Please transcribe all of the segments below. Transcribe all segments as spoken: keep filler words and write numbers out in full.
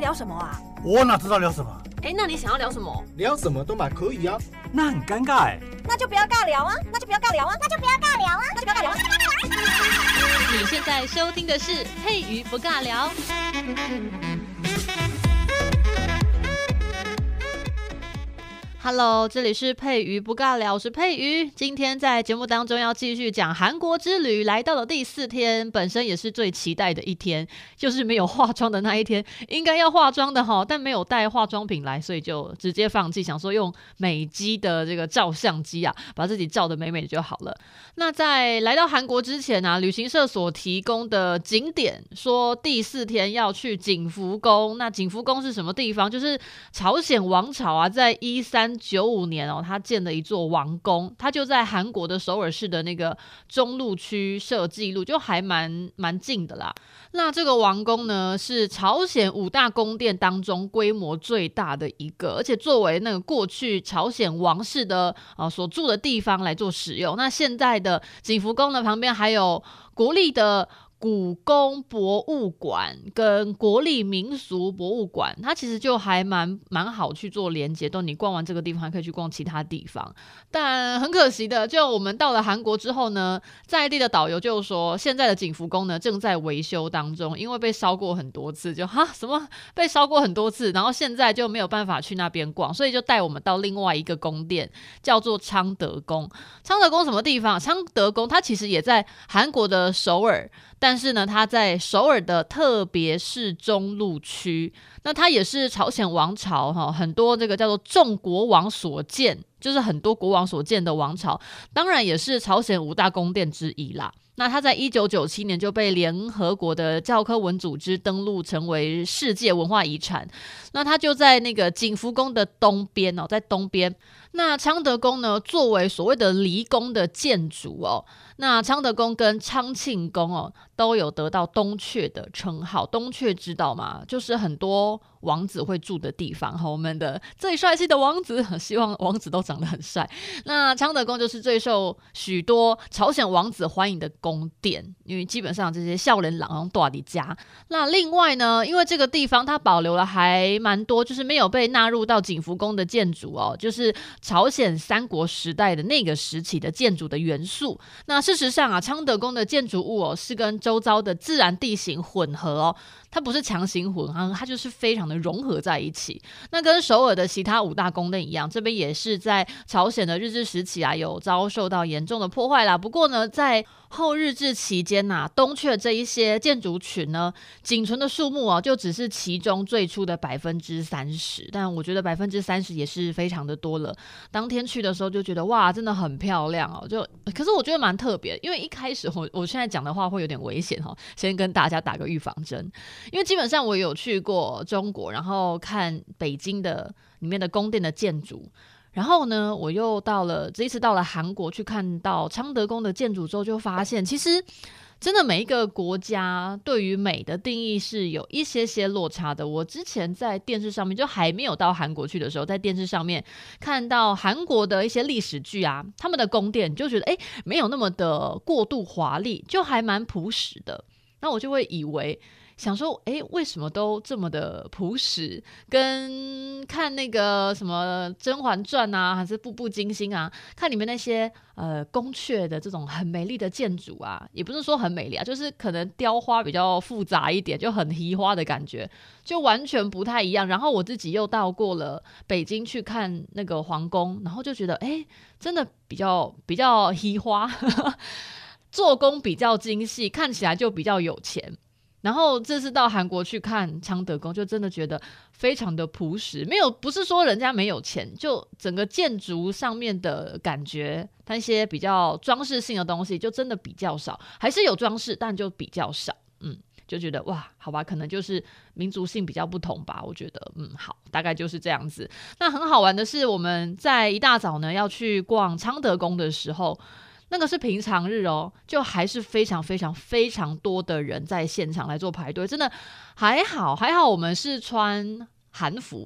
聊什么啊？ 我哪知道聊什么？ 哎，那你想要聊什么？ 聊什么都嘛可以啊。 那很尴尬哎。 那就不要尬聊啊！那就不要尬聊啊！那就不要尬聊啊！那就不要尬聊啊！ 你现在收听的是佩瑜不尬聊。Hello， 这里是佩瑜不尬聊，我是佩瑜。今天在节目当中要继续讲韩国之旅，来到了第四天，本身也是最期待的一天，就是没有化妆的那一天。应该要化妆的齁，但没有带化妆品来，所以就直接放弃，想说用美肌的这个照相机啊，把自己照得美美的就好了。那在来到韩国之前啊，旅行社所提供的景点说第四天要去景福宫。那景福宫是什么地方？就是朝鲜王朝啊，在一三九五年哦，他建了一座王宫，他就在韩国的首尔市的那个中路区设记录，就还蛮蛮近的啦。那这个王宫呢，是朝鲜五大宫殿当中规模最大的一个，而且作为那个过去朝鲜王室的呃所住的地方来做使用。那现在的景福宫呢，旁边还有国立的故宫博物馆跟国立民俗博物馆，它其实就还蛮蛮好去做连结，都你逛完这个地方还可以去逛其他地方。但很可惜的，就我们到了韩国之后呢，在地的导游就说，现在的景福宫呢正在维修当中，因为被烧过很多次，就哈什么被烧过很多次，然后现在就没有办法去那边逛，所以就带我们到另外一个宫殿，叫做昌德宫。昌德宫什么地方？昌德宫它其实也在韩国的首尔。但是呢，它在首尔的特别市中路区，那它也是朝鲜王朝哈，很多这个叫做众国王所建，就是很多国王所建的王朝，当然也是朝鲜五大宫殿之一啦。那它在一九九七年就被联合国的教科文组织登录成为世界文化遗产。那它就在那个景福宫的东边哦，在东边。那昌德宫呢，作为所谓的离宫的建筑哦，那昌德宫跟昌庆宫哦，都有得到东阙的称号。东阙知道吗？就是很多王子会住的地方。我们的最帅气的王子，希望王子都长得很帅。那昌德宫就是最受许多朝鲜王子欢迎的宫殿，因为基本上这些少年郎都在你家。那另外呢，因为这个地方它保留了还蛮多，就是没有被纳入到景福宫的建筑哦，就是朝鲜三国时代的那个时期的建筑的元素。那事实上啊，昌德宫的建筑物哦，是跟周遭的自然地形混合哦，它不是强行混合，它就是非常的融合在一起。那跟首尔的其他五大宫殿一样，这边也是在朝鲜的日治时期啊，有遭受到严重的破坏啦。不过呢，在后日治期间啊，东阙这一些建筑群呢，仅存的数目啊，就只是其中最初的百分之三十。但我觉得百分之三十也是非常的多了。当天去的时候就觉得哇，真的很漂亮哦。就可是我觉得蛮特别，因为一开始我我现在讲的话会有点危险哈，先跟大家打个预防针。因为基本上我有去过中国，然后看北京的里面的宫殿的建筑，然后呢，我又到了这一次到了韩国去看到昌德宫的建筑之后，就发现其实真的每一个国家对于美的定义是有一些些落差的。我之前在电视上面，就还没有到韩国去的时候，在电视上面看到韩国的一些历史剧啊，他们的宫殿就觉得哎，没有那么的过度华丽，就还蛮朴实的。那我就会以为想说，哎，为什么都这么的朴实？跟看那个什么《甄嬛传》啊，还是《步步惊心》啊，看里面那些呃宫阙的这种很美丽的建筑啊，也不是说很美丽啊，就是可能雕花比较复杂一点，就很奇花的感觉，就完全不太一样。然后我自己又到过了北京去看那个皇宫，然后就觉得，哎，真的比较比较奇花，做工比较精细，看起来就比较有钱。然后这次到韩国去看昌德宫，就真的觉得非常的朴实，没有不是说人家没有钱，就整个建筑上面的感觉，它一些比较装饰性的东西就真的比较少，还是有装饰，但就比较少。嗯，就觉得哇，好吧，可能就是民族性比较不同吧。我觉得嗯，好，大概就是这样子。那很好玩的是，我们在一大早呢要去逛昌德宫的时候，那个是平常日哦，就还是非常非常非常多的人在现场来做排队，真的还好还好我们是穿韩服，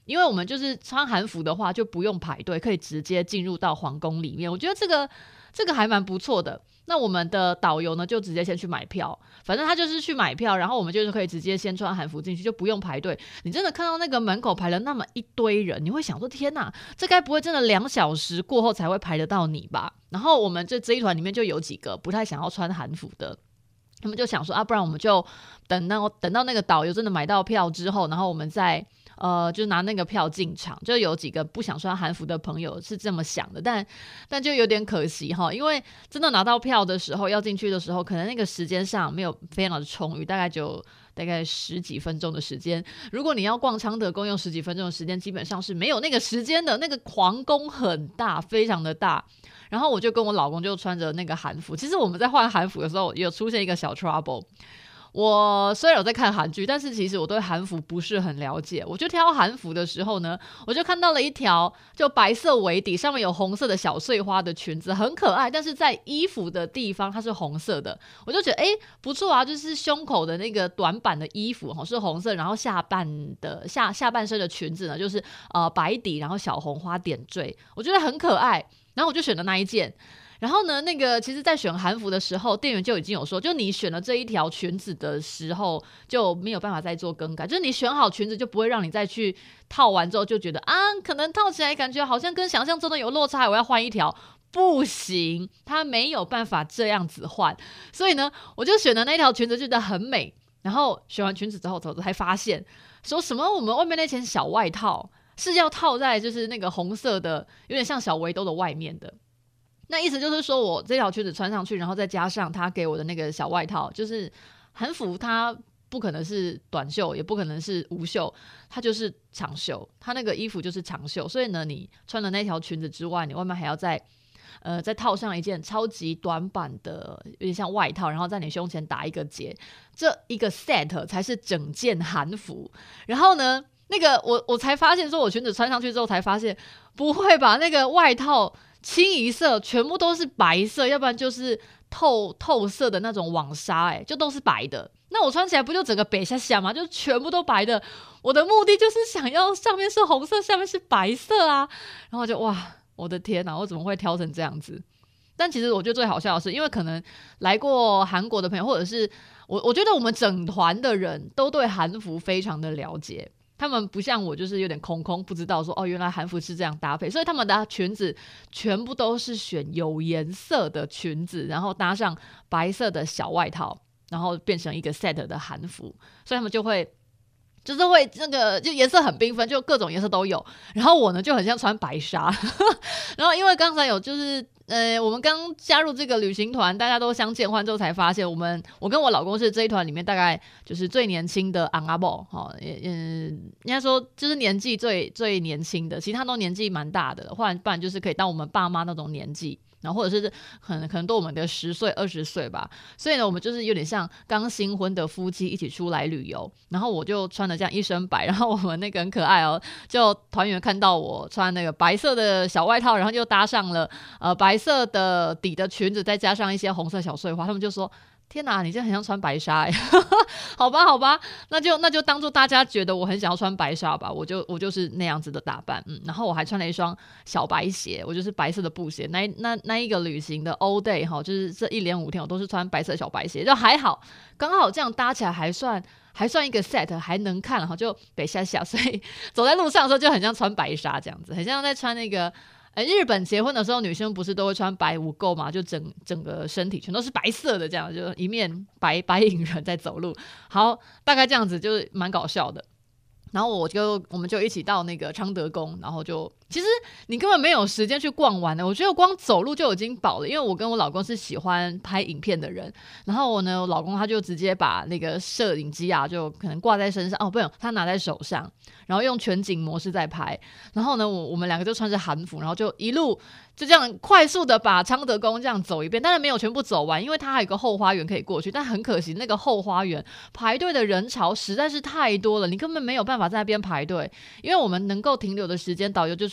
因为我们就是穿韩服的话就不用排队，可以直接进入到皇宫里面，我觉得这个这个还蛮不错的。那我们的导游呢就直接先去买票，反正他就是去买票，然后我们就是可以直接先穿韩服进去，就不用排队。你真的看到那个门口排了那么一堆人，你会想说天哪，这该不会真的两小时过后才会排得到你吧？然后我们这这一团里面就有几个不太想要穿韩服的，他们就想说啊，不然我们就等到等到那个导游真的买到票之后，然后我们再呃，就拿那个票进场。就有几个不想穿韩服的朋友是这么想的，但但就有点可惜哈，因为真的拿到票的时候，要进去的时候，可能那个时间上没有非常的充裕，大概就大概十几分钟的时间。如果你要逛昌德宫用十几分钟的时间，基本上是没有那个时间的。那个皇宫很大，非常的大。然后我就跟我老公就穿着那个韩服，其实我们在换韩服的时候有出现一个小 trouble。我虽然有在看韩剧，但是其实我对韩服不是很了解。我就挑韩服的时候呢，我就看到了一条就白色围底，上面有红色的小碎花的裙子，很可爱。但是在衣服的地方它是红色的，我就觉得哎不错啊，就是胸口的那个短版的衣服是红色，然后下半的下下半身的裙子呢就是呃白底，然后小红花点缀，我觉得很可爱，然后我就选了那一件。然后呢，那个其实在选韩服的时候，店员就已经有说，就你选了这一条裙子的时候就没有办法再做更改，就是你选好裙子就不会让你再去套完之后就觉得啊，可能套起来感觉好像跟想象中的有落差，我要换一条。不行，他没有办法这样子换。所以呢，我就选的那条裙子觉得很美。然后选完裙子之后，我才发现说什么我们外面那件小外套是要套在就是那个红色的有点像小围兜的外面的。那意思就是说我这条裙子穿上去，然后再加上他给我的那个小外套，就是韩服它不可能是短袖，也不可能是无袖，它就是长袖，它那个衣服就是长袖。所以呢，你穿了那条裙子之外，你外面还要再呃再套上一件超级短版的有点像外套，然后在你胸前打一个结，这一个 set 才是整件韩服。然后呢那个我我才发现说，我裙子穿上去之后才发现，不会吧，那个外套清一色全部都是白色，要不然就是透透色的那种网纱，哎，就都是白的。那我穿起来不就整个北下下吗？就全部都白的。我的目的就是想要上面是红色，下面是白色啊。然后就哇，我的天哪，我怎么会挑成这样子？但其实我觉得最好笑的是，因为可能来过韩国的朋友，或者是我，我觉得我们整团的人都对韩服非常的了解。他们不像我，就是有点空空，不知道说哦，原来韩服是这样搭配，所以他们的裙子全部都是选有颜色的裙子，然后搭上白色的小外套，然后变成一个 set 的韩服，所以他们就会就是会那个就颜色很缤纷，就各种颜色都有。然后我呢就很像穿白纱，然后因为刚才有就是呃，我们刚加入这个旅行团，大家都相见欢之后才发现，我们我跟我老公是这一团里面大概就是最年轻的昂阿伯，哈，嗯，应该说就是年纪最最年轻的，其他都年纪蛮大的了，或然不然就是可以当我们爸妈那种年纪。然后或者是可能可能都我们的十岁二十岁吧，所以呢我们就是有点像刚新婚的夫妻一起出来旅游。然后我就穿了这样一身白，然后我们那个很可爱哦，就团员看到我穿那个白色的小外套，然后就搭上了呃白色的底的裙子，再加上一些红色小碎花，他们就说天哪，你这很像穿白纱耶好吧好吧，那就那就当做大家觉得我很想要穿白纱吧，我就我就是那样子的打扮。嗯，然后我还穿了一双小白鞋，我就是白色的布鞋。那那那一个旅行的 all day 哈，就是这一连五天我都是穿白色小白鞋，就还好，刚好这样搭起来还算还算一个 set， 还能看，然后就北下下，所以走在路上的时候就很像穿白纱这样子，很像在穿那个。欸、日本结婚的时候女生不是都会穿白无垢嘛，就整整个身体全都是白色的，这样就一面白白影人在走路。好，大概这样子就是蛮搞笑的。然后我就我们就一起到那个昌德宫，然后就其实你根本没有时间去逛完的，我觉得光走路就已经饱了。因为我跟我老公是喜欢拍影片的人，然后我呢，我老公他就直接把那个摄影机啊，就可能挂在身上，哦，不用，他拿在手上，然后用全景模式在拍。然后呢，我我们两个就穿着韩服，然后就一路就这样快速的把昌德宫这样走一遍，当然没有全部走完，因为它还有个后花园可以过去，但很可惜那个后花园排队的人潮实在是太多了，你根本没有办法在那边排队，因为我们能够停留的时间，导游就是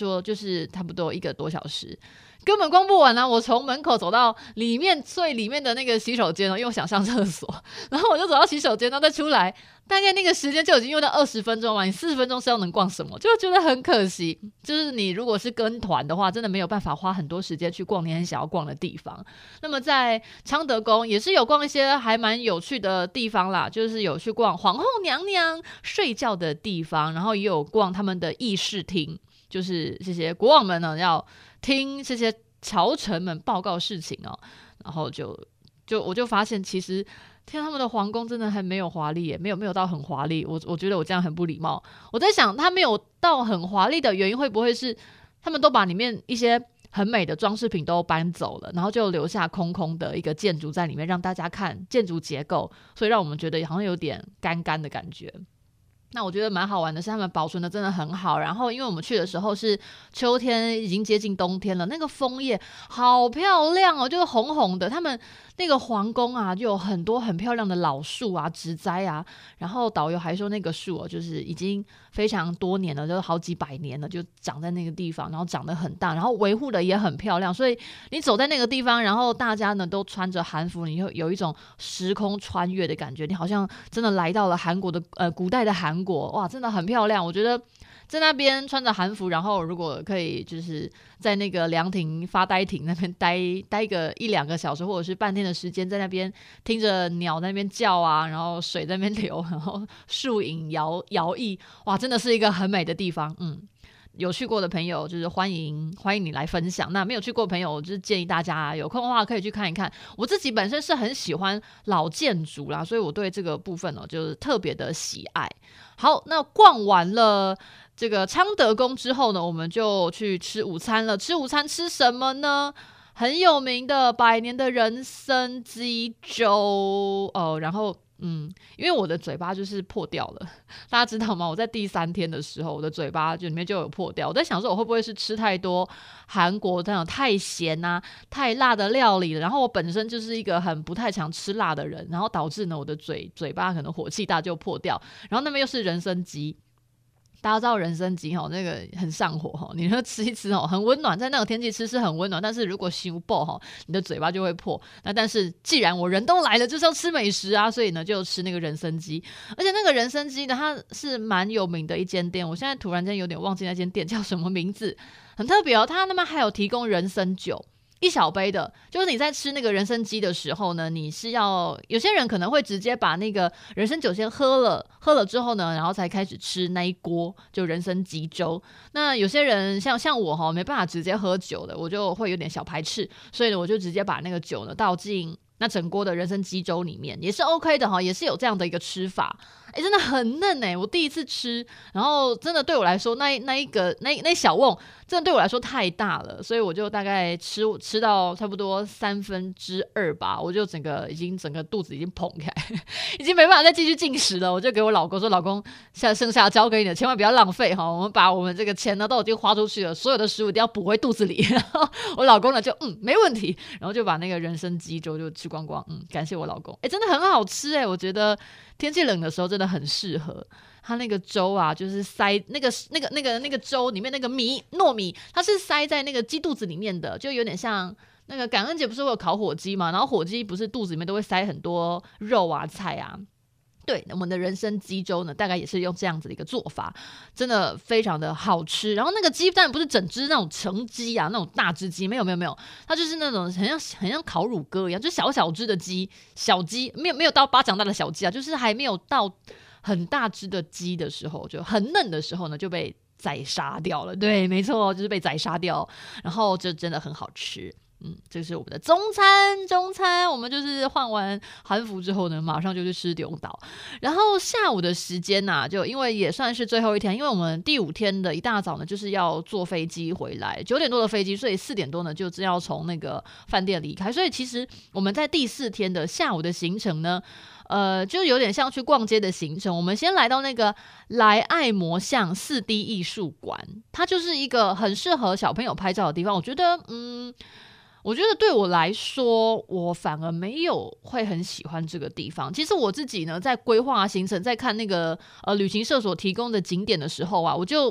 说就是差不多一个多小时。根本逛不完啊！我从门口走到里面最里面的那个洗手间，因为我想上厕所，然后我就走到洗手间，然后再出来，大概那个时间就已经用到二十分钟了。你四十分钟是要能逛什么？就觉得很可惜。就是你如果是跟团的话，真的没有办法花很多时间去逛你很想要逛的地方。那么在昌德宫也是有逛一些还蛮有趣的地方啦，就是有去逛皇后娘娘睡觉的地方，然后也有逛他们的议事厅。就是这些国王们呢要听这些朝臣们报告事情哦，然后就就我就发现其实天他们的皇宫真的还没有华丽耶，没有没有到很华丽，我我觉得我这样很不礼貌。我在想他没有到很华丽的原因会不会是他们都把里面一些很美的装饰品都搬走了，然后就留下空空的一个建筑在里面让大家看建筑结构，所以让我们觉得好像有点干干的感觉。那我觉得蛮好玩的是他们保存的真的很好，然后因为我们去的时候是秋天，已经接近冬天了，那个枫叶好漂亮哦，就是红红的。他们那个皇宫啊就有很多很漂亮的老树啊植栽啊，然后导游还说那个树哦就是已经非常多年了，就是好几百年了，就长在那个地方，然后长得很大，然后维护的也很漂亮，所以你走在那个地方，然后大家呢都穿着韩服，你会有一种时空穿越的感觉，你好像真的来到了韩国的呃古代的韩国，哇，真的很漂亮。我觉得在那边穿着韩服，然后如果可以就是在那个凉亭发呆亭那边待待个一两个小时或者是半天的时间，在那边听着鸟在那边叫啊，然后水在那边流，然后树影摇摇曳，哇，真的是一个很美的地方。嗯，有去过的朋友就是欢迎欢迎你来分享，那没有去过的朋友我就是建议大家有空的话可以去看一看。我自己本身是很喜欢老建筑啦，所以我对这个部分呢、哦、就是特别的喜爱。好，那逛完了这个昌德宫之后呢，我们就去吃午餐了。吃午餐吃什么呢？很有名的百年的人参鸡粥哦，然后嗯，因为我的嘴巴就是破掉了，大家知道吗？我在第三天的时候，我的嘴巴就里面就有破掉。我在想说，我会不会是吃太多韩国那种太咸啊、太辣的料理了？然后我本身就是一个很不太常吃辣的人，然后导致呢我的嘴嘴巴可能火气大就破掉。然后那边又是人参鸡。大家知道人参鸡那个很上火，你说吃一吃很温暖，在那种天气吃是很温暖，但是如果伤爆你的嘴巴就会破。那但是既然我人都来了就是要吃美食啊，所以呢就吃那个人参鸡。而且那个人参鸡呢它是蛮有名的一间店，我现在突然间有点忘记那间店叫什么名字，很特别哦。它那边还有提供人参酒，一小杯的，就是你在吃那个人参鸡的时候呢，你是要有些人可能会直接把那个人参酒先喝了，喝了之后呢，然后才开始吃那一锅就人参鸡粥。那有些人像像我哈，没办法直接喝酒的，我就会有点小排斥，所以呢，我就直接把那个酒呢倒进那整锅的人参鸡粥里面，也是 OK 的哈，也是有这样的一个吃法。哎，真的很嫩哎、欸！我第一次吃，然后真的对我来说，那那一个那那小瓮，真的对我来说太大了，所以我就大概吃吃到差不多三分之二吧，我就整个已经整个肚子已经膨开，已经没办法再继续进食了。我就给我老公说：“老公，下剩下交给你了，千万不要浪费哈！我们把我们这个钱呢都已经花出去了，所有的食物一定要补回肚子里。”然后我老公呢就嗯没问题，然后就把那个人参鸡粥就吃光光。嗯，感谢我老公，哎，真的很好吃哎、欸，我觉得天气冷的时候真的很适合。它那个粥啊，就是塞那个那个那个那个粥里面那个米糯米，它是塞在那个鸡肚子里面的，就有点像那个感恩节不是会有烤火鸡嘛，然后火鸡不是肚子里面都会塞很多肉啊菜啊。对，我们的人参鸡粥呢，大概也是用这样子的一个做法，真的非常的好吃。然后那个鸡当然不是整只那种成鸡啊，那种大只鸡，没有没有没有，它就是那种很像很像烤乳鸽一样，就小小只的鸡，小鸡没有没有到巴掌大的小鸡啊，就是还没有到很大只的鸡的时候，就很嫩的时候呢，就被宰杀掉了。对，没错，就是被宰杀掉，然后就真的很好吃。嗯，这是我们的中餐。中餐我们就是换完韩服之后呢，马上就去吃永岛。然后下午的时间呐、啊，就因为也算是最后一天，因为我们第五天的一大早呢，就是要坐飞机回来，九点多的飞机，所以四点多呢就要从那个饭店离开。所以其实我们在第四天的下午的行程呢，呃，就有点像去逛街的行程。我们先来到那个莱爱魔像 四 D 艺术馆，它就是一个很适合小朋友拍照的地方。我觉得，嗯。我觉得对我来说，我反而没有会很喜欢这个地方。其实我自己呢，在规划行程，在看那个呃旅行社所提供的景点的时候啊，我就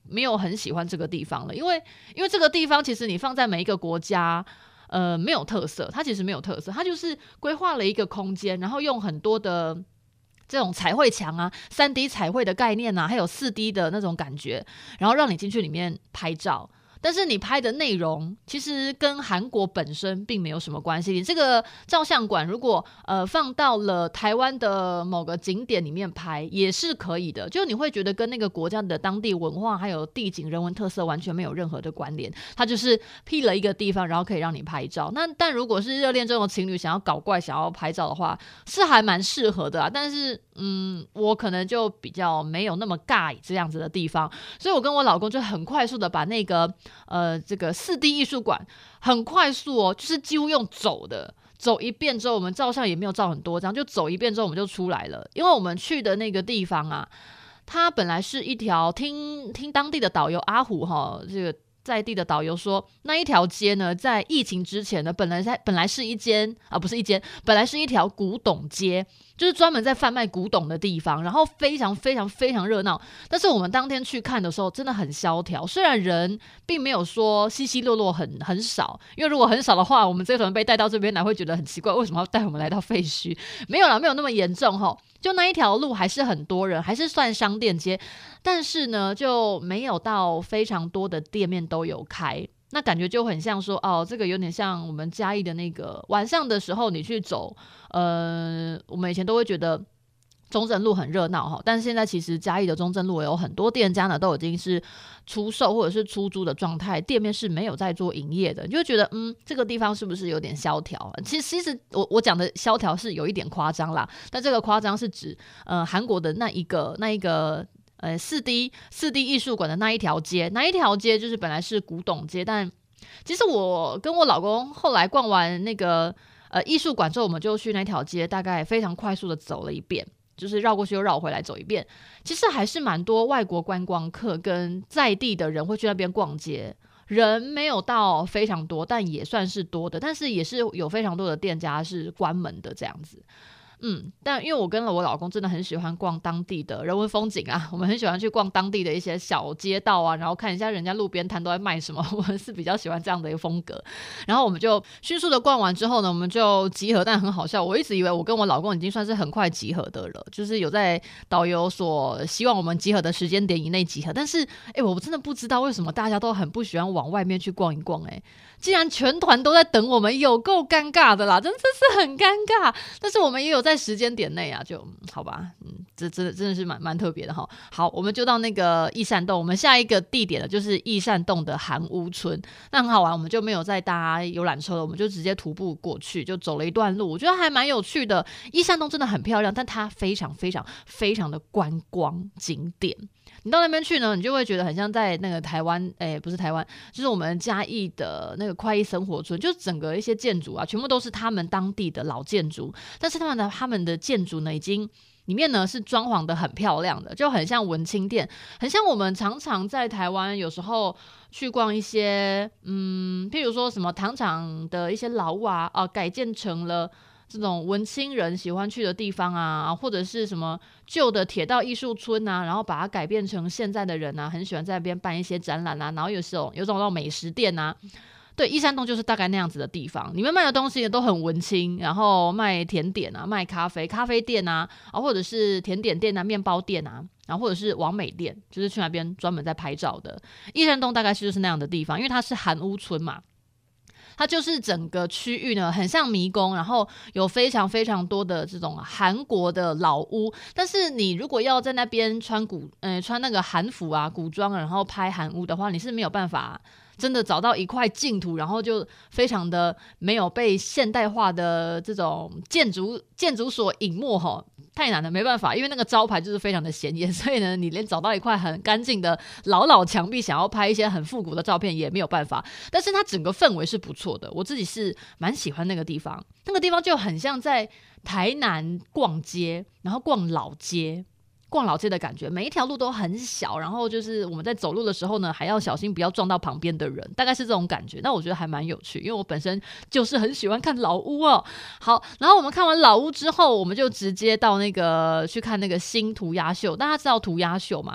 没有很喜欢这个地方了，因为因为这个地方其实你放在每一个国家。呃，没有特色，它其实没有特色，它就是规划了一个空间，然后用很多的这种彩绘墙啊、三 D 彩绘的概念啊，还有四 D 的那种感觉，然后让你进去里面拍照。但是你拍的内容其实跟韩国本身并没有什么关系。你这个照相馆如果呃放到了台湾的某个景点里面拍也是可以的，就你会觉得跟那个国家的当地文化还有地景人文特色完全没有任何的关联，它就是辟了一个地方然后可以让你拍照。那但如果是热恋中的情侣想要搞怪想要拍照的话是还蛮适合的啊，但是嗯我可能就比较没有那么尬这样子的地方，所以我跟我老公就很快速的把那个呃，这个四 D 艺术馆很快速哦，就是几乎用走的，走一遍之后，我们照相也没有照很多张，就走一遍之后我们就出来了。因为我们去的那个地方啊，它本来是一条听听当地的导游阿虎哈，这个在地的导游说，那一条街呢，在疫情之前呢，本来在本来是一间啊，不是一间，本来是一条古董街。就是专门在贩卖古董的地方，然后非常非常非常热闹。但是我们当天去看的时候，真的很萧条。虽然人并没有说稀稀落落很很少，因为如果很少的话，我们这团被带到这边来会觉得很奇怪，为什么要带我们来到废墟？没有啦，没有那么严重齁。就那一条路还是很多人，还是算商店街，但是呢，就没有到非常多的店面都有开。那感觉就很像说，哦，这个有点像我们嘉义的那个晚上的时候你去走，呃，我们以前都会觉得中正路很热闹哈，但是现在其实嘉义的中正路有很多店家呢都已经是出售或者是出租的状态，店面是没有在做营业的，你就觉得嗯，这个地方是不是有点萧条？其实其实我我讲的萧条是有一点夸张啦，但这个夸张是指呃韩国的那一个那一个。呃，四 D 四 D 艺术馆的那一条街，那一条街就是本来是古董街，但其实我跟我老公后来逛完那个呃艺术馆之后，我们就去那条街，大概非常快速的走了一遍，就是绕过去又绕回来走一遍。其实还是蛮多外国观光客跟在地的人会去那边逛街，人没有到非常多，但也算是多的，但是也是有非常多的店家是关门的这样子。嗯，但因为我跟了我老公真的很喜欢逛当地的人文风景啊，我们很喜欢去逛当地的一些小街道啊，然后看一下人家路边摊都在卖什么，我们是比较喜欢这样的一个风格。然后我们就迅速的逛完之后呢，我们就集合，但很好笑，我一直以为我跟我老公已经算是很快集合的了，就是有在导游所希望我们集合的时间点以内集合，但是哎，我真的不知道为什么大家都很不喜欢往外面去逛一逛，哎，既然全团都在等我们，有够尴尬的啦，真的是很尴尬。但是我们也有在时间点内啊，就、嗯、好吧，嗯，这真的真的是蛮蛮特别的哈。好，我们就到那个义善洞，我们下一个地点呢就是义善洞的韩屋村，那很好玩，我们就没有再搭游览车了，我们就直接徒步过去，就走了一段路，我觉得还蛮有趣的。义善洞真的很漂亮，但它非常非常非常的观光景点。你到那边去呢，你就会觉得很像在那个台湾，哎，不是台湾，就是我们嘉义的那个快意生活村，就整个一些建筑啊，全部都是他们当地的老建筑，但是他们的他们的建筑呢，已经里面呢是装潢的很漂亮的，就很像文青店，很像我们常常在台湾有时候去逛一些，嗯，譬如说什么糖厂的一些老屋啊，啊，改建成了。这种文青人喜欢去的地方啊，或者是什么旧的铁道艺术村啊，然后把它改变成现在的人啊，很喜欢在那边办一些展览啊，然后有时候有种那种美食店啊，对，义善洞就是大概那样子的地方，里面卖的东西都很文青，然后卖甜点啊，卖咖啡咖啡店啊，啊或者是甜点店啊，面包店啊，然后或者是网美店，就是去那边专门在拍照的。义善洞大概就是那样的地方，因为它是韩屋村嘛。它就是整个区域呢，很像迷宫，然后有非常非常多的这种韩国的老屋。但是你如果要在那边穿古，呃，穿那个韩服啊、古装，然后拍韩屋的话，你是没有办法真的找到一块净土，然后就非常的没有被现代化的这种建筑建筑所隐没哈。太难了，没办法，因为那个招牌就是非常的显眼，所以呢，你连找到一块很干净的老老墙壁，想要拍一些很复古的照片也没有办法。但是它整个氛围是不错的，我自己是蛮喜欢那个地方。那个地方就很像在台南逛街，然后逛老街。逛老街的感觉，每一条路都很小，然后就是我们在走路的时候呢，还要小心不要撞到旁边的人，大概是这种感觉。那我觉得还蛮有趣，因为我本身就是很喜欢看老屋哦。好，然后我们看完老屋之后，我们就直接到那个去看那个新涂鸦秀。大家知道涂鸦秀吗？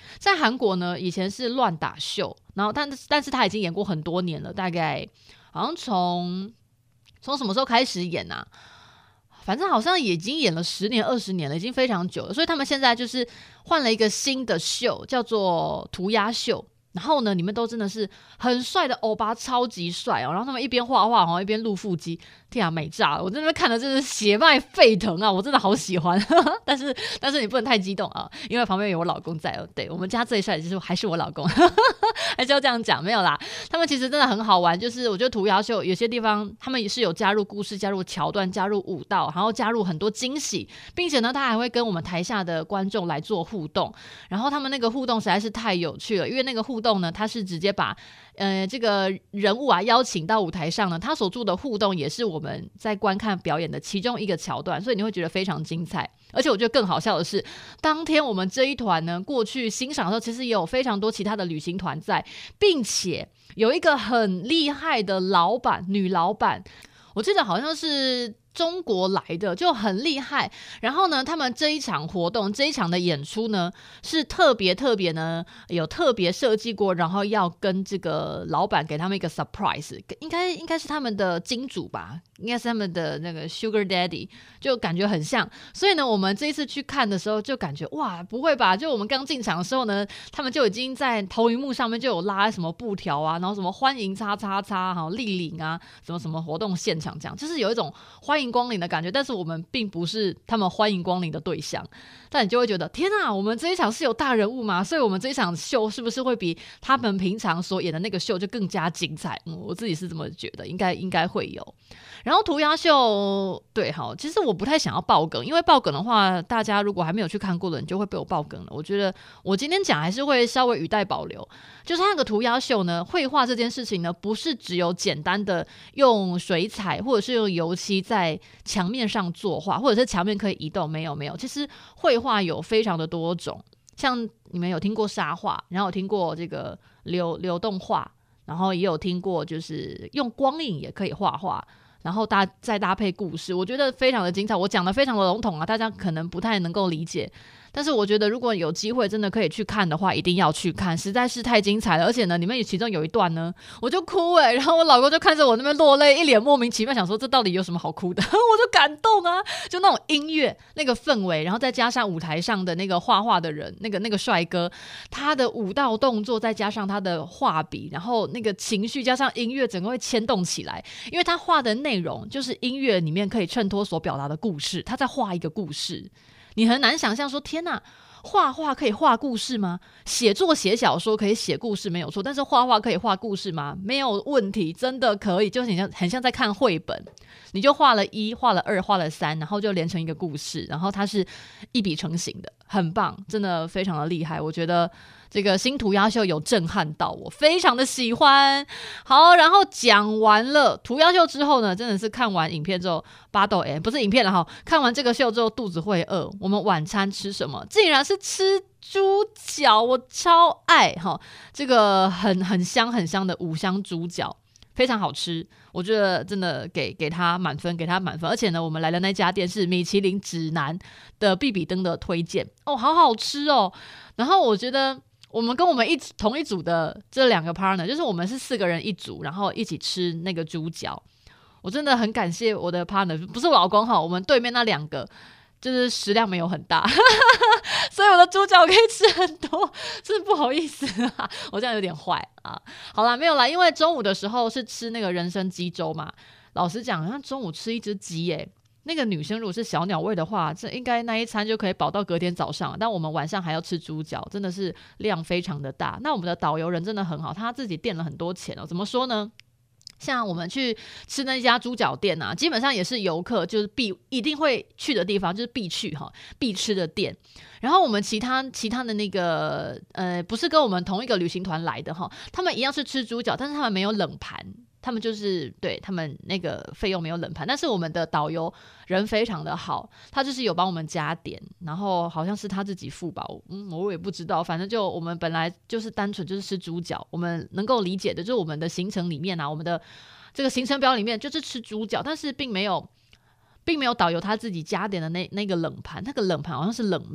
在韩国呢，以前是乱打秀，然后但但是他已经演过很多年了，大概好像从从什么时候开始演啊？反正好像已经演了十年、二十年了，已经非常久了。所以他们现在就是换了一个新的秀，叫做涂鸦秀。然后呢，你们都真的是很帅的欧巴，超级帅哦。然后他们一边画画，然后一边录腹肌，天啊，美炸了！我在那边看的真是血脉沸腾啊，我真的好喜欢。但是但是你不能太激动啊，因为旁边有我老公在哦。对，我们家最帅的就是还是我老公，还是要这样讲，没有啦。他们其实真的很好玩，就是我觉得涂鸦秀有些地方他们也是有加入故事、加入桥段、加入舞蹈，然后加入很多惊喜，并且呢，他还会跟我们台下的观众来做互动。然后他们那个互动实在是太有趣了，因为那个互动呢，他是直接把呃这个人物啊邀请到舞台上呢，他所做的互动也是我们在观看表演的其中一个桥段，所以你会觉得非常精彩。而且我觉得更好笑的是，当天我们这一团呢过去欣赏的时候，其实也有非常多其他的旅行团在，并且有一个很厉害的老板，女老板，我记得好像是中国来的，就很厉害。然后呢，他们这一场活动，这一场的演出呢，是特别特别呢，有特别设计过，然后要跟这个老板给他们一个 surprise， 应该应该是他们的金主吧，应该是他们的那个 Sugar Daddy， 就感觉很像。所以呢，我们这一次去看的时候，就感觉哇，不会吧？就我们刚进场的时候呢，他们就已经在投影幕上面就有拉什么布条啊，然后什么欢迎叉叉叉，哈，莅临啊，什么什么活动现场这样，就是有一种欢迎光临的感觉。但是我们并不是他们欢迎光临的对象，但你就会觉得天啊，我们这一场是有大人物吗？所以我们这一场秀是不是会比他们平常所演的那个秀就更加精彩？嗯，我自己是这么觉得，应该应该会有。然后涂鸦秀，对，好，其实我不太想要爆梗，因为爆梗的话，大家如果还没有去看过的，你就会被我爆梗了。我觉得我今天讲还是会稍微语带保留，就是那个涂鸦秀呢，绘画这件事情呢，不是只有简单的用水彩或者是用油漆在墙面上作画，或者是墙面可以移动，没有没有，其实绘画有非常的多种，像你们有听过沙画，然后有听过这个流流动画，然后也有听过就是用光影也可以画画。然后搭再搭配故事，我觉得非常的精彩。我讲的非常的笼统啊，大家可能不太能够理解。但是我觉得如果有机会真的可以去看的话，一定要去看，实在是太精彩了。而且呢，里面其中有一段呢，我就哭哎、欸，然后我老公就看着我那边落泪，一脸莫名其妙，想说这到底有什么好哭的？我就感动啊，就那种音乐那个氛围，然后再加上舞台上的那个画画的人，那个那个帅哥，他的舞蹈动作，再加上他的画笔，然后那个情绪加上音乐，整个会牵动起来。因为他画的内容就是音乐里面可以衬托所表达的故事，他在画一个故事。你很难想象说天哪，画画可以画故事吗？写作写小说可以写故事没有错，但是画画可以画故事吗？没有问题，真的可以，就很像很像在看绘本，你就画了一，画了二，画了三，然后就连成一个故事，然后它是一笔成型的，很棒，真的非常的厉害。我觉得这个新涂鸦秀有震撼到我，非常的喜欢。好，然后讲完了涂鸦秀之后呢，真的是看完影片之后，巴豆哎，不是影片了哈，看完这个秀之后肚子会饿。我们晚餐吃什么？竟然是吃猪脚，我超爱哈，这个很很香很香的五香猪脚。非常好吃，我觉得真的给给他满分，给他满分。而且呢，我们来的那家店是米其林指南的必比登的推荐哦，好好吃哦。然后我觉得我们跟我们一同一组的这两个 partner， 就是我们是四个人一组，然后一起吃那个猪脚。我真的很感谢我的 partner， 不是我老公哈，我们对面那两个。就是食量没有很大所以我的猪脚可以吃很多，真的不好意思啊，我这样有点坏啊。好啦，没有啦，因为中午的时候是吃那个人参鸡粥嘛，老实讲像中午吃一只鸡耶、欸，那个女生如果是小鸟胃的话，这应该那一餐就可以饱到隔天早上，但我们晚上还要吃猪脚，真的是量非常的大。那我们的导游人真的很好，他自己垫了很多钱哦。怎么说呢，像我们去吃那家猪脚店啊，基本上也是游客就是必一定会去的地方，就是必去哈必吃的店。然后我们其他其他的那个呃，不是跟我们同一个旅行团来的哈，他们一样是吃猪脚，但是他们没有冷盘。他们就是对他们那个费用没有冷盘，但是我们的导游人非常的好，他就是有帮我们加点，然后好像是他自己付吧，嗯，我也不知道，反正就我们本来就是单纯就是吃猪脚，我们能够理解的就是我们的行程里面啊，我们的这个行程表里面就是吃猪脚，但是并没有并没有导游他自己加点的那那个冷盘，那个冷盘好像是冷面。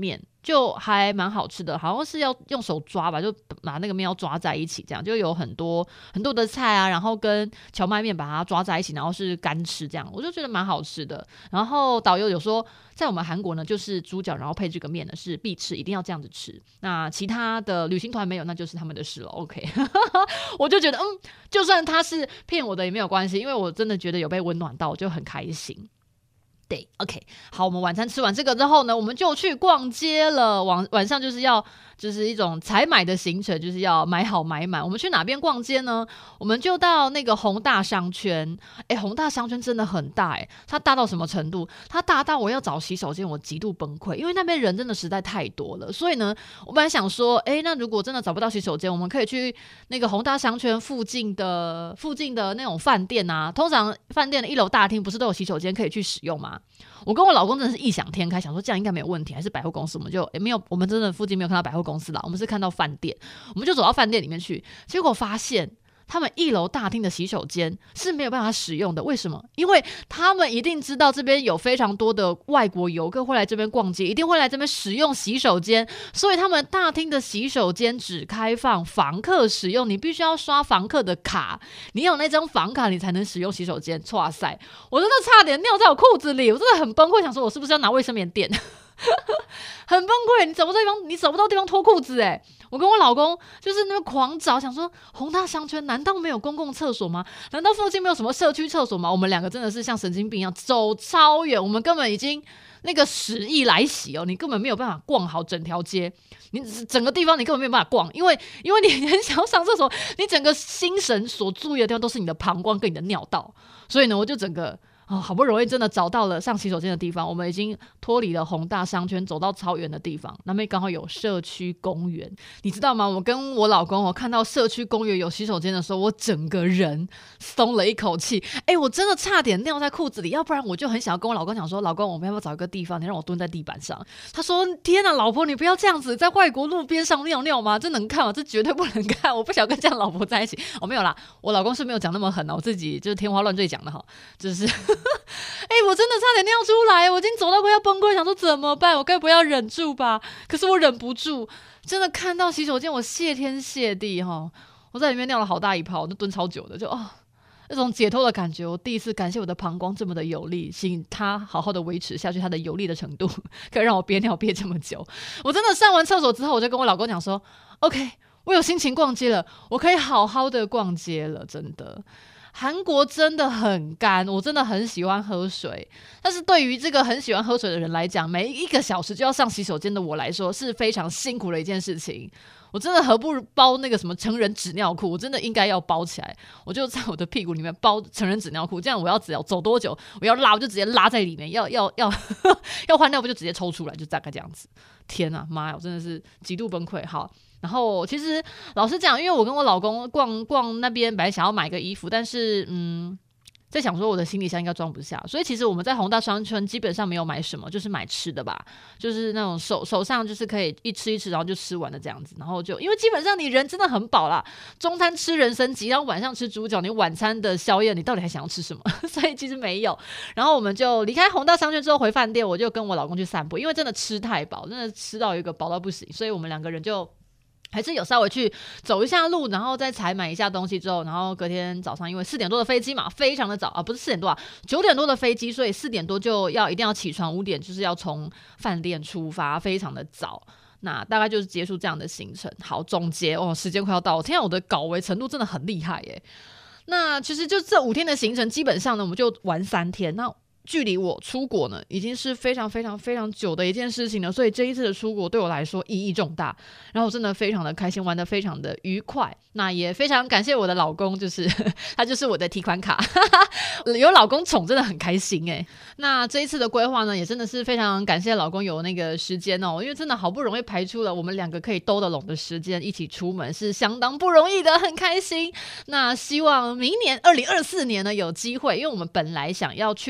就还蛮好吃的，好像是要用手抓吧，就把那个面要抓在一起，这样就有很多很多的菜啊，然后跟荞麦面把它抓在一起，然后是干吃这样，我就觉得蛮好吃的。然后导游有说，在我们韩国呢，就是猪脚然后配这个面呢是必吃，一定要这样子吃。那其他的旅行团没有，那就是他们的事了。OK， 我就觉得嗯，就算他是骗我的也没有关系，因为我真的觉得有被温暖到，我就很开心。对 ，OK， 好，我们晚餐吃完这个之后呢，我们就去逛街了。晚晚上就是要就是一种采买的行程，就是要买好买满。我们去哪边逛街呢？我们就到那个宏大商圈。哎，宏大商圈真的很大哎，它大到什么程度？它大到我要找洗手间，我极度崩溃，因为那边人真的实在太多了。所以呢，我本来想说，哎，那如果真的找不到洗手间，我们可以去那个宏大商圈附近的附近的那种饭店啊。通常饭店的一楼大厅不是都有洗手间可以去使用吗？我跟我老公真的是异想天开，想说这样应该没有问题，还是百货公司，我们就也没有，我们真的附近没有看到百货公司啦，我们是看到饭店，我们就走到饭店里面去，结果发现他们一楼大厅的洗手间是没有办法使用的。为什么？因为他们一定知道这边有非常多的外国游客会来这边逛街，一定会来这边使用洗手间，所以他们大厅的洗手间只开放房客使用，你必须要刷房客的卡，你有那张房卡你才能使用洗手间。哇塞，我真的差点尿在我裤子里，我真的很崩溃，想说我是不是要拿卫生棉垫很崩溃，你找不到地方，你找不到地方脱裤子哎！我跟我老公就是那个狂找，想说宏大商圈难道没有公共厕所吗？难道附近没有什么社区厕所吗？我们两个真的是像神经病一样走超远，我们根本已经那个屎意来袭哦，你根本没有办法逛好整条街，你整个地方你根本没有办法逛，因为因为你很想要上厕所，你整个心神所注意的地方都是你的膀胱跟你的尿道，所以呢，我就整个。哦，好不容易真的找到了上洗手间的地方，我们已经脱离了宏大商圈，走到超远的地方，那边刚好有社区公园，你知道吗？我跟我老公我看到社区公园有洗手间的时候，我整个人松了一口气。哎，我真的差点尿在裤子里，要不然我就很想要跟我老公讲说，老公，我们要不要找一个地方，你让我蹲在地板上？他说：天啊，老婆，你不要这样子，在外国路边上尿尿吗？这能看吗？这绝对不能看，我不想跟这样老婆在一起。哦，没有啦，我老公是没有讲那么狠哦，我自己就是天花乱坠讲的哈，就是。哎、欸，我真的差点尿出来，我已经走到快要崩溃，想说怎么办？我该不要忍住吧？可是我忍不住，真的看到洗手间，我谢天谢地哈！我在里面尿了好大一泡，我就蹲超久的，就哦，那种解脱的感觉。我第一次感谢我的膀胱这么的有力，请他好好的维持下去，它的有力的程度，可以让我憋尿憋这么久。我真的上完厕所之后，我就跟我老公讲说 ：“OK， 我有心情逛街了，我可以好好的逛街了，真的。”韩国真的很干，我真的很喜欢喝水，但是对于这个很喜欢喝水的人来讲，每一个小时就要上洗手间的我来说是非常辛苦的一件事情。我真的何不包那个什么成人纸尿裤，我真的应该要包起来，我就在我的屁股里面包成人纸尿裤，这样我要只要走多久，我要拉我就直接拉在里面，要要要要换尿不就直接抽出来，就大概这样子。天啊，妈呀，我真的是极度崩溃。好。然后其实老实讲，因为我跟我老公逛逛那边，本来想要买个衣服，但是嗯，在想说我的行李箱应该装不下，所以其实我们在宏大商圈基本上没有买什么，就是买吃的吧，就是那种手手上就是可以一吃一吃，然后就吃完了这样子。然后就因为基本上你人真的很饱啦，中餐吃人参鸡，然后晚上吃猪脚，你晚餐的宵夜你到底还想要吃什么？所以其实没有。然后我们就离开宏大商圈之后回饭店，我就跟我老公去散步，因为真的吃太饱，真的吃到一个饱到不行，所以我们两个人就。还是有稍微去走一下路，然后再采买一下东西之后，然后隔天早上因为四点多的飞机嘛，非常的早啊，不是四点多啊，九点多的飞机，所以四点多就要一定要起床，五点就是要从饭店出发，非常的早。那大概就是结束这样的行程。好，总结哦，时间快要到了，天啊，我的搞维程度真的很厉害耶。那其实就这五天的行程，基本上呢，我们就玩三天。那距离我出国呢，已经是非常非常非常久的一件事情了，所以这一次的出国对我来说意义重大，然后我真的非常的开心，玩得非常的愉快。那也非常感谢我的老公，就是他就是我的提款卡有老公宠真的很开心耶。那这一次的规划呢，也真的是非常感谢老公有那个时间哦，因为真的好不容易排出了我们两个可以兜得拢的时间，一起出门是相当不容易的，很开心。那希望明年二零二四年呢有机会，因为我们本来想要去的地方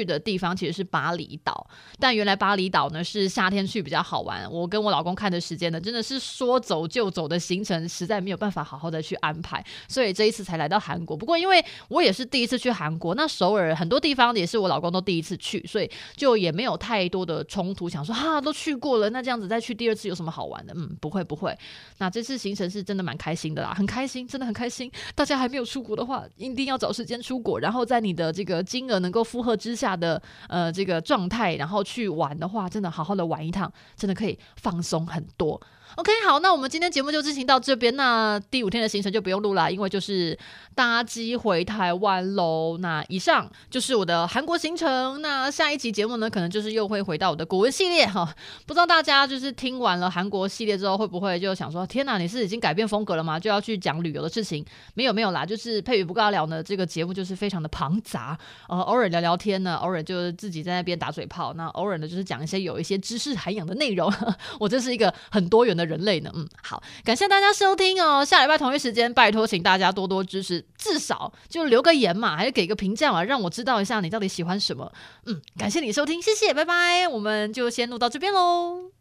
方其实是巴厘岛，但原来巴厘岛呢是夏天去比较好玩，我跟我老公看的时间呢真的是说走就走的行程，实在没有办法好好的去安排，所以这一次才来到韩国。不过因为我也是第一次去韩国，那首尔很多地方也是我老公都第一次去，所以就也没有太多的冲突，想说哈都去过了，那这样子再去第二次有什么好玩的？嗯，不会不会。那这次行程是真的蛮开心的啦，很开心，真的很开心。大家还没有出国的话，一定要找时间出国，然后在你的这个金额能够负荷之下的呃这个状态，然后去玩的话，真的好好的玩一趟，真的可以放松很多。OK， 好，那我们今天节目就进行到这边，那第五天的行程就不用录啦，因为就是搭机回台湾喽。那以上就是我的韩国行程，那下一集节目呢，可能就是又会回到我的古文系列哈。不知道大家就是听完了韩国系列之后，会不会就想说，天哪，你是已经改变风格了吗？就要去讲旅游的事情？没有没有啦，就是佩语不尬聊呢，这个节目就是非常的庞杂，呃，偶尔聊聊天呢，偶尔就是自己在那边打嘴炮，那偶尔呢就是讲一些有一些知识涵养的内容。我这是一个很多元的人类呢，嗯，好，感谢大家收听哦。下礼拜同一时间，拜托请大家多多支持，至少就留个言嘛，还是给个评价嘛，让我知道一下你到底喜欢什么。嗯，感谢你收听，谢谢，拜拜，我们就先录到这边喽。